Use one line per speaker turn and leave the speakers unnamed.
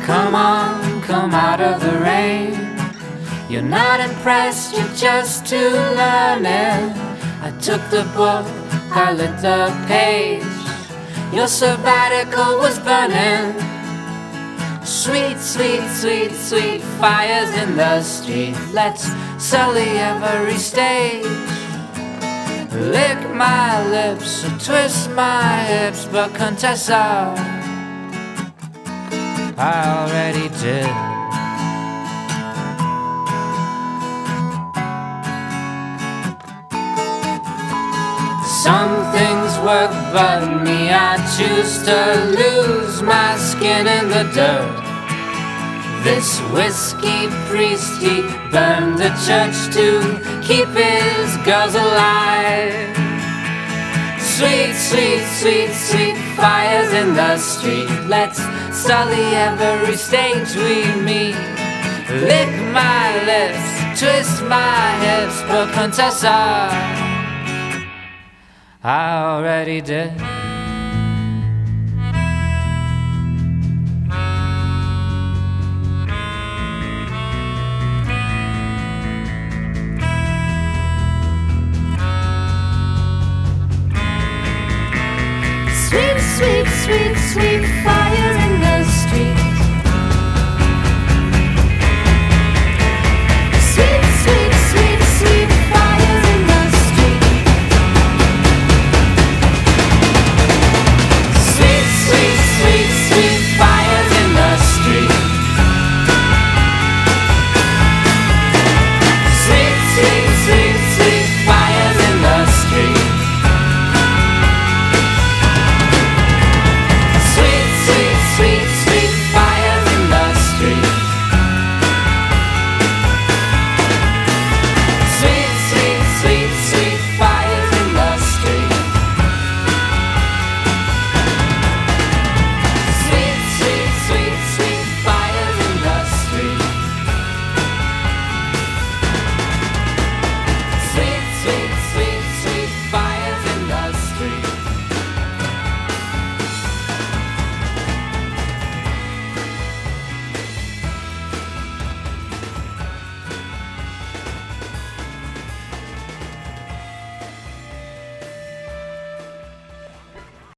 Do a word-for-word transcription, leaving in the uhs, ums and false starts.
Come on, come out of the rain. You're not impressed, you're just too learning. I took the book, I lit the page. Your sabbatical was burning. Sweet, sweet, sweet, sweet fires in the street. Let's sully every stage. Lick my lips, twist my hips, but Contessa, I already did. Some things work, but me, I choose to lose my skin in the dirt. This whiskey priest, he burned the church to keep his girls alive. Sweet, sweet, sweet, sweet fires in the street. Let's sully every stage we meet. Lick my lips, twist my hips, but Contessa, I already did.